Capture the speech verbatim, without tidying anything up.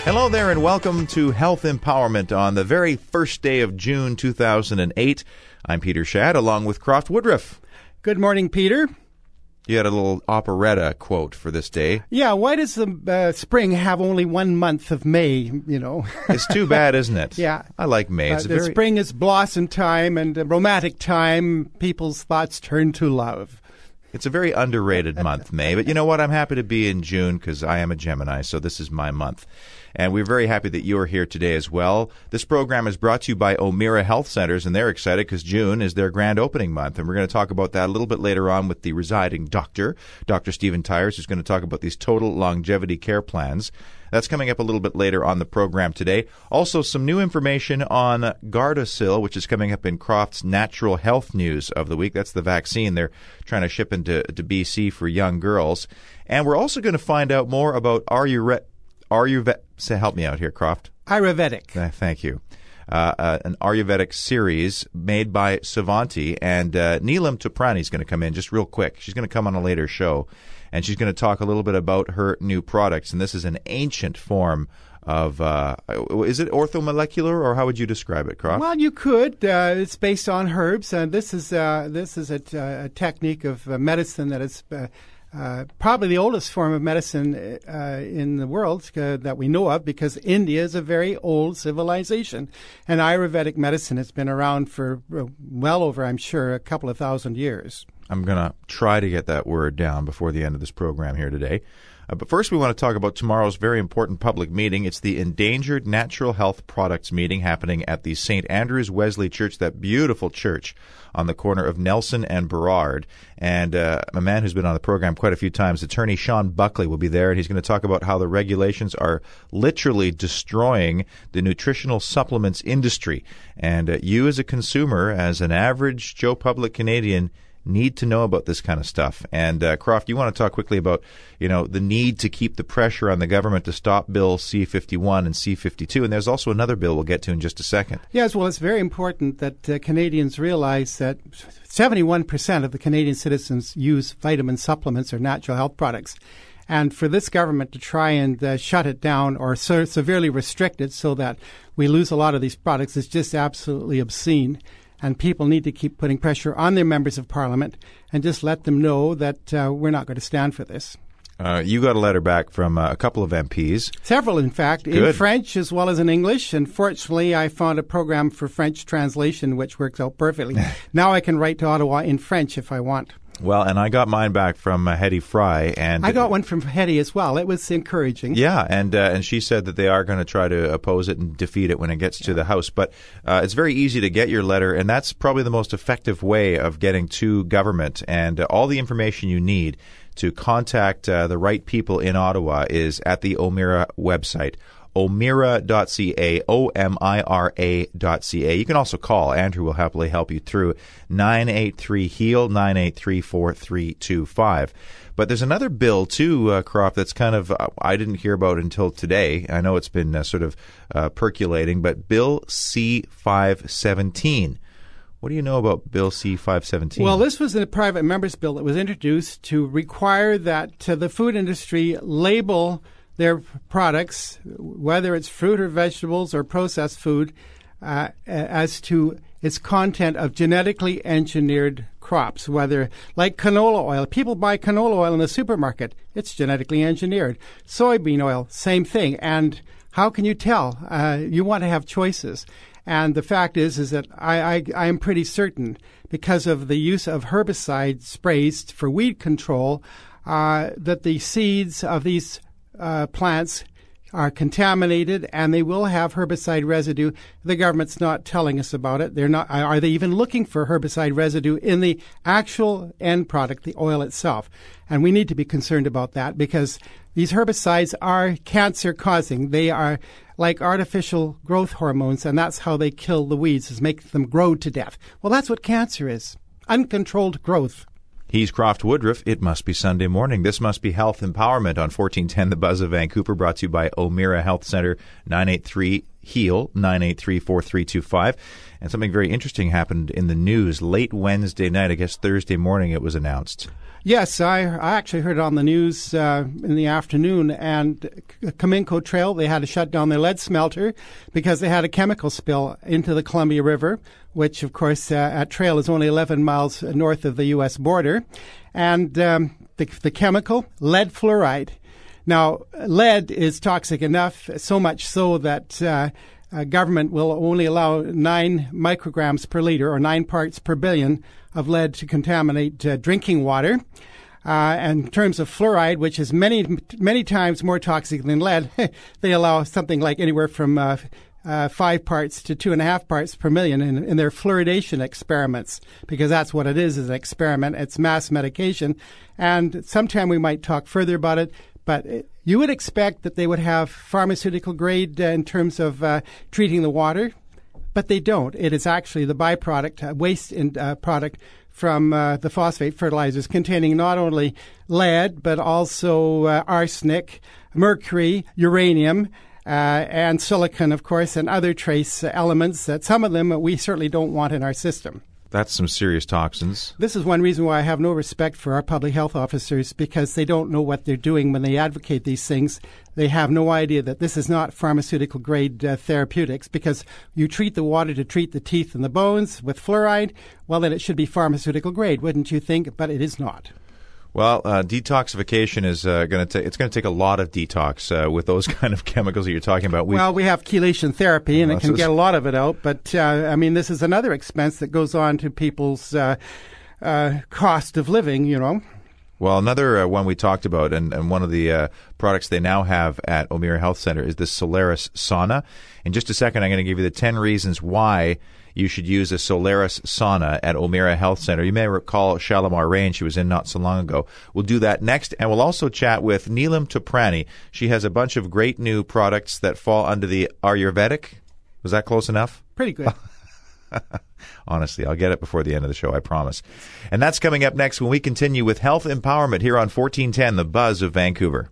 Hello there and welcome to Health Empowerment on the very first day of June two thousand eight. I'm Peter Shadd along with Croft Woodruff. Good morning, Peter. You had a little operetta quote for this day. Yeah, why does the uh, spring have only one month of May, you know? It's too bad, isn't it? Yeah. I like May. It's uh, a the very... spring is blossom time and uh, romantic time. People's thoughts turn to love. It's a very underrated month, May. But you know what? I'm happy to be in June because I am a Gemini, so this is my month. And we're very happy that you are here today as well. This program is brought to you by O'Meara Health Centers, and they're excited because June is their grand opening month. And we're going to talk about that a little bit later on with the residing doctor, Doctor Stephen Tyers, who's going to talk about these total longevity care plans. That's coming up a little bit later on the program today. Also, some new information on Gardasil, which is coming up in Croft's Natural Health News of the week. That's the vaccine they're trying to ship into to B C for young girls. And we're also going to find out more about Ayurvedic. Ayurvedic. So help me out here, Croft. Ayurvedic. Uh, thank you. Uh, uh, an Ayurvedic series made by Savanti, and uh, Neelam Tuprani is going to come in just real quick. She's going to come on a later show, and she's going to talk a little bit about her new products. And this is an ancient form of, uh, is it orthomolecular, or how would you describe it, Croft? Well, you could. Uh, it's based on herbs, and this is uh, this is a, t- a technique of uh, medicine that is uh, Uh, probably the oldest form of medicine uh, in the world uh, that we know of, because India is a very old civilization. And Ayurvedic medicine has been around for uh, well over, I'm sure, a couple of thousand years. I'm going to try to get that word down before the end of this program here today. Uh, but first, we want to talk about tomorrow's very important public meeting. It's the Endangered Natural Health Products meeting happening at the Saint Andrew's Wesley Church, that beautiful church on the corner of Nelson and Burrard. And uh, a man who's been on the program quite a few times, attorney Sean Buckley, will be there, and he's going to talk about how the regulations are literally destroying the nutritional supplements industry. And uh, you as a consumer, as an average Joe Public Canadian, need to know about this kind of stuff. And uh, Croft, you want to talk quickly about, you know, the need to keep the pressure on the government to stop Bill C fifty-one and C fifty-two. And there's also another bill we'll get to in just a second. Yes, well, it's very important that uh, Canadians realize that seventy-one percent of the Canadian citizens use vitamin supplements or natural health products. And for this government to try and uh, shut it down or so severely restrict it so that we lose a lot of these products is just absolutely obscene. And people need to keep putting pressure on their members of parliament and just let them know that uh, we're not going to stand for this. Uh, you got a letter back from uh, a couple of M Ps. Several, in fact, Good. in French as well as in English. And fortunately, I found a program for French translation which works out perfectly. Now I can write to Ottawa in French if I want. Well, and I got mine back from uh, Hetty Fry, and I got one from Hetty as well. It was encouraging. Yeah, and uh, and she said that they are going to try to oppose it and defeat it when it gets to the House. But uh, it's very easy to get your letter, and that's probably the most effective way of getting to government. And uh, all the information you need to contact uh, the right people in Ottawa is at the O'Meara website. O'Meara dot C A, O M I R A dot C A. You can also call. Andrew will happily help you through nine eight three HEAL, nine eight three, four three two five. But there's another bill, too, uh, Croft, that's kind of, uh, I didn't hear about until today. I know it's been uh, sort of uh, percolating, but Bill C five seventeen. What do you know about Bill C five seventeen? Well, this was a private member's bill that was introduced to require that uh, the food industry label their products, whether it's fruit or vegetables or processed food, uh, as to its content of genetically engineered crops, whether like canola oil. People buy canola oil in the supermarket. It's genetically engineered. Soybean oil, same thing. And how can you tell? Uh, you want to have choices. And the fact is, is that I, I, I am pretty certain, because of the use of herbicide sprays for weed control, uh, that the seeds of these Uh, plants are contaminated, and they will have herbicide residue. The government's not telling us about it. They're not. Are they even looking for herbicide residue in the actual end product, the oil itself? And we need to be concerned about that, because these herbicides are cancer-causing. They are like artificial growth hormones, and that's how they kill the weeds, is make them grow to death. Well, that's what cancer is, uncontrolled growth. He's Croft Woodruff. It must be Sunday morning. This must be Health Empowerment on fourteen ten The Buzz of Vancouver, brought to you by O'Meara Health Center, nine eight three HEAL, nine eight three, four three two five. And something very interesting happened in the news late Wednesday night. I guess Thursday morning it was announced. Yes, I, I actually heard it on the news uh, in the afternoon, and Cominco Trail, they had to shut down their lead smelter because they had a chemical spill into the Columbia River, which, of course, uh, at Trail is only eleven miles north of the U S border. And um, the, the chemical, lead fluoride. Now, lead is toxic enough, so much so that uh, uh, government will only allow nine micrograms per liter, or nine parts per billion, of lead to contaminate uh, drinking water. Uh, and in terms of fluoride, which is many, many times more toxic than lead, they allow something like anywhere from uh, uh, five parts to two and a half parts per million in, in their fluoridation experiments, because that's what it is, is an experiment. It's mass medication. And sometime we might talk further about it, but it, you would expect that they would have pharmaceutical grade uh, in terms of uh, treating the water, but they don't. It is actually the byproduct, uh, waste in, uh, product from uh, the phosphate fertilizers containing not only lead, but also uh, arsenic, mercury, uranium, uh, and silicon, of course, and other trace elements that some of them we certainly don't want in our system. That's some serious toxins. This is one reason why I have no respect for our public health officers, because they don't know what they're doing when they advocate these things. They have no idea that this is not pharmaceutical grade uh, therapeutics, because you treat the water to treat the teeth and the bones with fluoride. Well, then it should be pharmaceutical grade, wouldn't you think? But it is not. Well, uh, detoxification is uh, going to take, it's going to take a lot of detox uh, with those kind of chemicals that you're talking about. We've, well, we have chelation therapy, and well, it can get a lot of it out. But, uh, I mean, this is another expense that goes on to people's uh, uh, cost of living, you know. Well, another uh, one we talked about, and, and one of the uh, products they now have at O'Meara Health Center is the Solaris Sauna. In just a second, I'm going to give you the ten reasons why you should use a Solaris Sauna at O'Meara Health Center. You may recall Shalimar Rain. She was in not so long ago. We'll do that next, and we'll also chat with Neelam Toprani. She has a bunch of great new products that fall under the Ayurvedic. Was that close enough? Pretty good. Honestly, I'll get it before the end of the show, I promise. And that's coming up next when we continue with Health Empowerment here on fourteen ten, The Buzz of Vancouver.